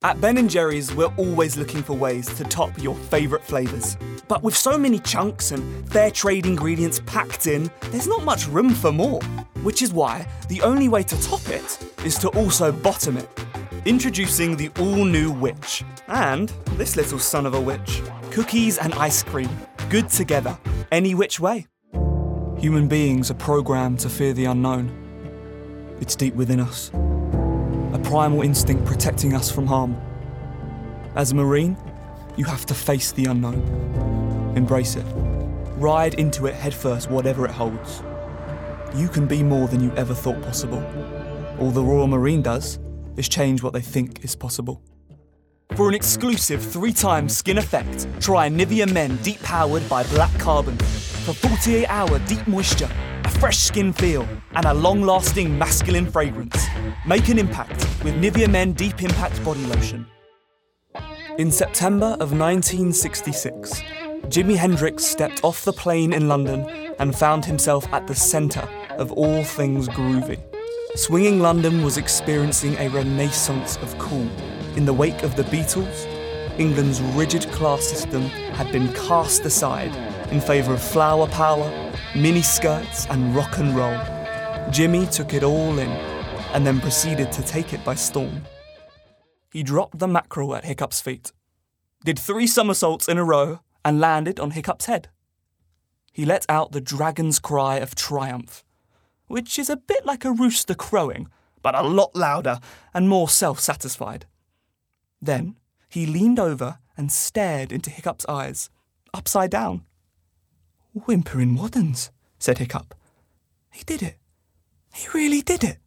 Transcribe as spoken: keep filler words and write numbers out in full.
At Ben and Jerry's, we're always looking for ways to top your favourite flavours. But with so many chunks and fair trade ingredients packed in, there's not much room for more. Which is why the only way to top it is to also bottom it. Introducing the all-new Witch. And this little son of a witch. Cookies and ice cream. Good together. Any which way. Human beings are programmed to fear the unknown. It's deep within us. A primal instinct protecting us from harm. As a Marine, you have to face the unknown. Embrace it. Ride into it headfirst, whatever it holds. You can be more than you ever thought possible. All the Royal Marine does is change what they think is possible. For an exclusive three-time skin effect, try Nivea Men Deep Powered by Black Carbon. For forty-eight hour deep moisture, a fresh skin feel, and a long-lasting masculine fragrance. Make an impact with Nivea Men Deep Impact Body Lotion. In September of nineteen sixty-six, Jimi Hendrix stepped off the plane in London and found himself at the centre of all things groovy. Swinging London was experiencing a renaissance of cool. In the wake of the Beatles, England's rigid class system had been cast aside in favour of flower power, miniskirts and rock and roll. Jimmy took it all in and then proceeded to take it by storm. He dropped the mackerel at Hiccup's feet, did three somersaults in a row and landed on Hiccup's head. He let out the dragon's cry of triumph, which is a bit like a rooster crowing, but a lot louder and more self-satisfied. Then he leaned over and stared into Hiccup's eyes, upside down. "Whimpering Waddens," said Hiccup. "He did it. He really did it."